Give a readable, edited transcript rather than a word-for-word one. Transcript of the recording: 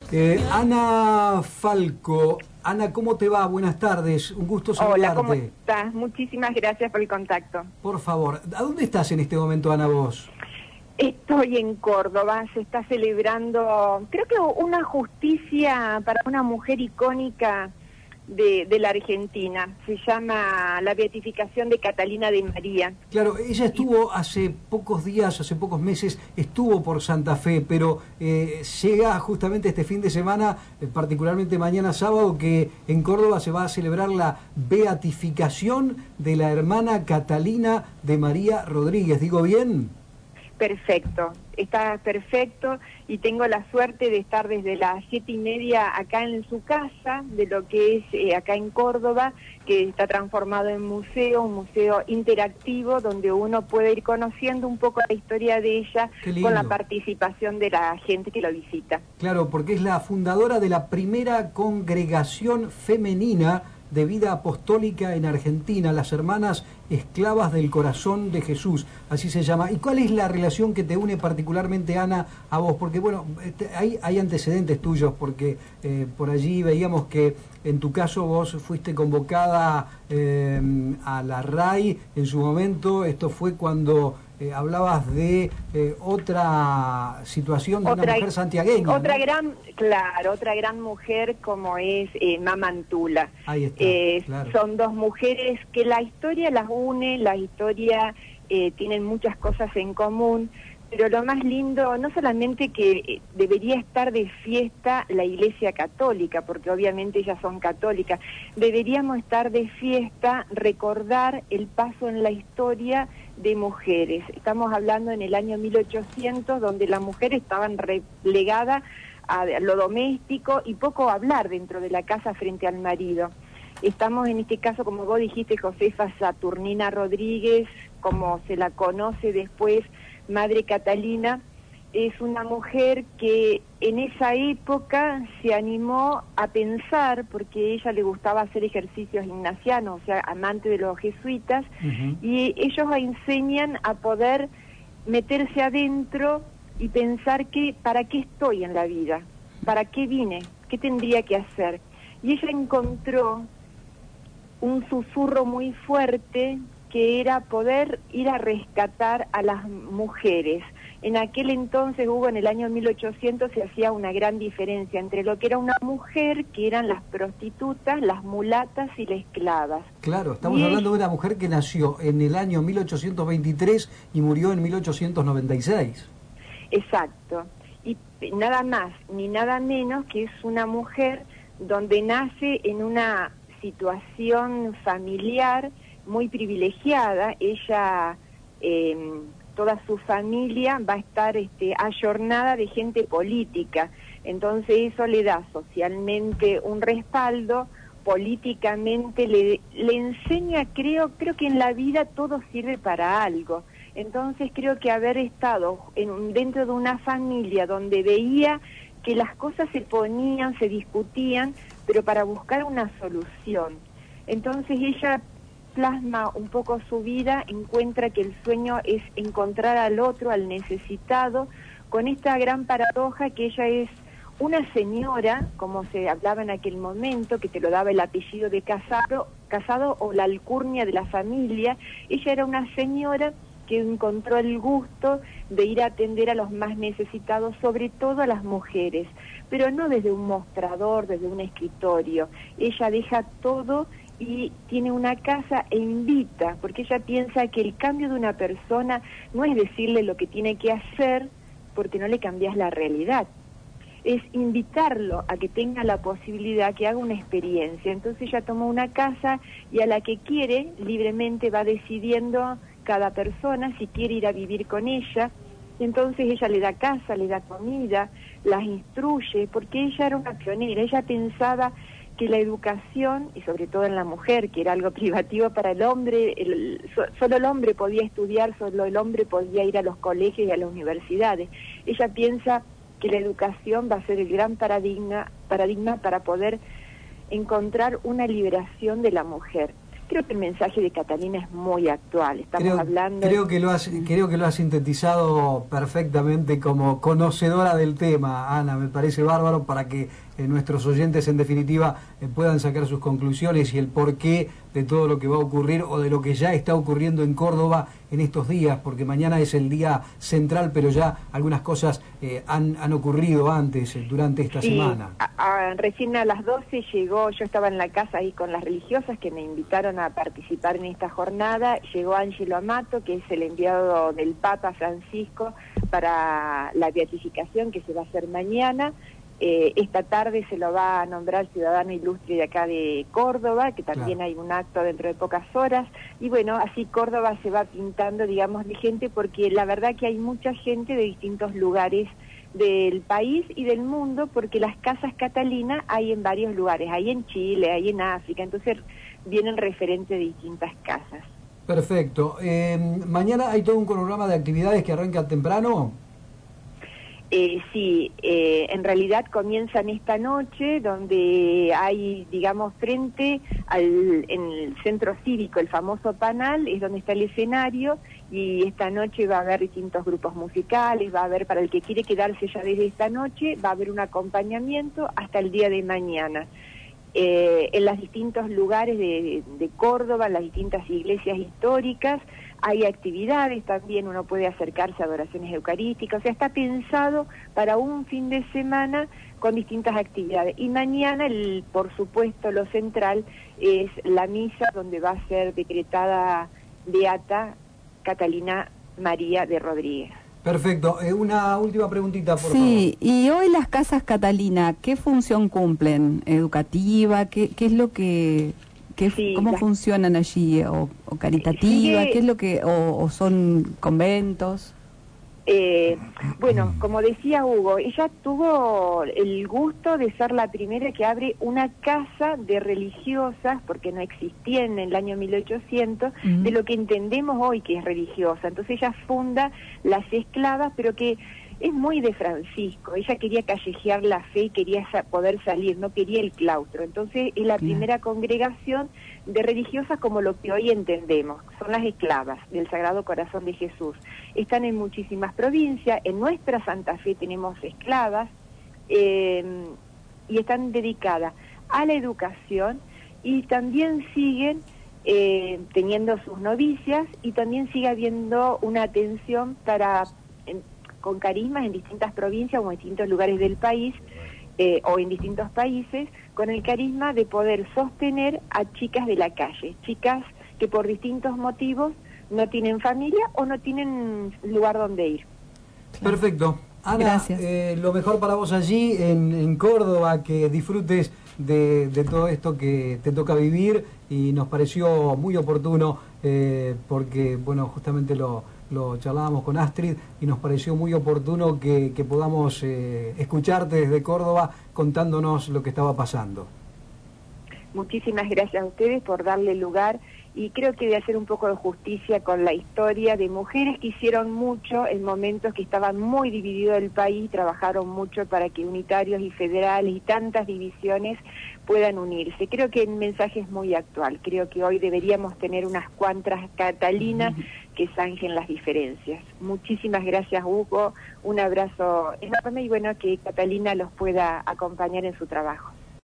Ana Falco. Ana, ¿cómo te va? Buenas tardes, un gusto saludarte. Hola, ¿cómo estás? Muchísimas gracias por el contacto. Por favor, ¿a dónde estás en este momento, Ana, vos? Estoy en Córdoba, se está celebrando, creo que una justicia para una mujer icónica de la Argentina. Se llama la beatificación de Catalina de María. Claro, ella estuvo hace pocos días, hace pocos meses, estuvo por Santa Fe, pero llega justamente este fin de semana, particularmente mañana sábado, que en Córdoba se va a celebrar la beatificación de la hermana Catalina de María Rodríguez. ¿Digo bien? Perfecto, está perfecto y tengo la suerte de estar desde las 7:30 acá en su casa, de lo que es acá en Córdoba, que está transformado en museo, un museo interactivo donde uno puede ir conociendo un poco la historia de ella con la participación de la gente que lo visita. Claro, porque es la fundadora de la primera congregación femenina de vida apostólica en Argentina, las Hermanas Esclavas del Corazón de Jesús, así se llama. ¿Y cuál es la relación que te une particularmente, Ana, a vos? Porque, bueno, hay antecedentes tuyos, porque por allí veíamos que en tu caso vos fuiste convocada a la RAI en su momento. Esto fue cuando hablabas de otra situación de una mujer santiagueña, otra, ¿no? otra gran mujer como es Mamantula. Ahí está, claro. Son dos mujeres que la historia las une, la historia tienen muchas cosas en común, pero lo más lindo, no solamente que debería estar de fiesta la Iglesia Católica, porque obviamente ellas son católicas, deberíamos estar de fiesta, recordar el paso en la historia de mujeres. Estamos hablando en el año 1800, donde las mujeres estaban relegadas a lo doméstico y poco hablar dentro de la casa frente al marido. Estamos en este caso, como vos dijiste, Josefa Saturnina Rodríguez, como se la conoce después, Madre Catalina, es una mujer que en esa época se animó a pensar, porque a ella le gustaba hacer ejercicios ignacianos, o sea, amante de los jesuitas, y ellos enseñan a poder meterse adentro y pensar que ¿para qué estoy en la vida? ¿Para qué vine? ¿Qué tendría que hacer? Y ella encontró un susurro muy fuerte que era poder ir a rescatar a las mujeres. En aquel entonces, Hugo, en el año 1800 se hacía una gran diferencia entre lo que era una mujer, que eran las prostitutas, las mulatas y las esclavas. Claro, estamos hablando de una mujer que nació en el año 1823 y murió en 1896. Exacto. Y nada más ni nada menos que es una mujer donde nace en una situación familiar muy privilegiada. Ella, toda su familia va a estar ayornada de gente política, entonces eso le da socialmente un respaldo, políticamente le enseña, creo que en la vida todo sirve para algo. Entonces creo que haber estado dentro de una familia donde veía que las cosas se ponían, se discutían, pero para buscar una solución. Entonces ella plasma un poco su vida, encuentra que el sueño es encontrar al otro, al necesitado, con esta gran paradoja que ella es una señora, como se hablaba en aquel momento, que te lo daba el apellido de casado o la alcurnia de la familia. Ella era una señora que encontró el gusto de ir a atender a los más necesitados, sobre todo a las mujeres, pero no desde un mostrador, desde un escritorio. Ella deja todo y tiene una casa e invita, porque ella piensa que el cambio de una persona no es decirle lo que tiene que hacer, porque no le cambias la realidad, es invitarlo a que tenga la posibilidad, que haga una experiencia. Entonces ella toma una casa y a la que quiere, libremente va decidiendo cada persona si quiere ir a vivir con ella. Entonces ella le da casa, le da comida, las instruye, porque ella era una pionera. Ella pensaba que la educación, y sobre todo en la mujer, que era algo privativo para el hombre, solo el hombre podía estudiar, solo el hombre podía ir a los colegios y a las universidades. Ella piensa que la educación va a ser el gran paradigma para poder encontrar una liberación de la mujer. Creo que el mensaje de Catalina es muy actual. Estamos hablando... Creo que lo has sintetizado perfectamente como conocedora del tema, Ana. Me parece bárbaro para que nuestros oyentes, en definitiva, puedan sacar sus conclusiones y el porqué de todo lo que va a ocurrir o de lo que ya está ocurriendo en Córdoba en estos días, porque mañana es el día central, pero ya algunas cosas han ocurrido antes, durante esta semana. Recién a las 12 llegó, yo estaba en la casa ahí con las religiosas que me invitaron a participar en esta jornada. Llegó Ángelo Amato, que es el enviado del Papa Francisco para la beatificación que se va a hacer mañana. Esta tarde se lo va a nombrar ciudadano ilustre de acá de Córdoba, que también hay un acto dentro de pocas horas. Y bueno, así Córdoba se va pintando, digamos, de gente, porque la verdad que hay mucha gente de distintos lugares del país y del mundo, porque las casas Catalina hay en varios lugares, hay en Chile, hay en África, entonces vienen referentes de distintas casas. Perfecto. Mañana hay todo un cronograma de actividades que arranca temprano. Sí, en realidad comienzan esta noche, donde hay, digamos, frente en el centro cívico, el famoso Panal, es donde está el escenario, y esta noche va a haber distintos grupos musicales, va a haber, para el que quiere quedarse ya desde esta noche, va a haber un acompañamiento hasta el día de mañana. En los distintos lugares de Córdoba, en las distintas iglesias históricas, hay actividades también, uno puede acercarse a adoraciones eucarísticas, o sea, está pensado para un fin de semana con distintas actividades. Y mañana, por supuesto, lo central es la misa donde va a ser decretada beata Catalina María de Rodríguez. Perfecto. Una última preguntita, por favor. Sí, y hoy las casas Catalina, ¿qué función cumplen? ¿Educativa? ¿Qué es lo que... ¿Cómo funcionan allí? ¿O caritativa? ¿Qué es lo que... o son conventos? Bueno, como decía Hugo, ella tuvo el gusto de ser la primera que abre una casa de religiosas, porque no existía en el año 1800, de lo que entendemos hoy que es religiosa. Entonces ella funda las esclavas, pero que es muy de Francisco. Ella quería callejear la fe y quería poder salir, no quería el claustro. Entonces es la primera congregación de religiosas como lo que hoy entendemos. Son las esclavas del Sagrado Corazón de Jesús. Están en muchísimas provincias. En nuestra Santa Fe tenemos esclavas y están dedicadas a la educación, y también siguen teniendo sus novicias, y también sigue habiendo una atención con carismas en distintas provincias o en distintos lugares del país, o en distintos países, con el carisma de poder sostener a chicas de la calle, chicas que por distintos motivos no tienen familia o no tienen lugar donde ir. Perfecto. Ana, lo mejor para vos allí en Córdoba, que disfrutes de todo esto que te toca vivir, y nos pareció muy oportuno porque, bueno, justamente lo charlábamos con Astrid y nos pareció muy oportuno que podamos escucharte desde Córdoba contándonos lo que estaba pasando. Muchísimas gracias a ustedes por darle lugar, y creo que de hacer un poco de justicia con la historia de mujeres que hicieron mucho en momentos que estaban muy dividido el país, trabajaron mucho para que unitarios y federales y tantas divisiones puedan unirse. Creo que el mensaje es muy actual. Creo que hoy deberíamos tener unas cuantas Catalinas que zanjen las diferencias. Muchísimas gracias, Hugo. Un abrazo enorme, y bueno, que Catalina los pueda acompañar en su trabajo.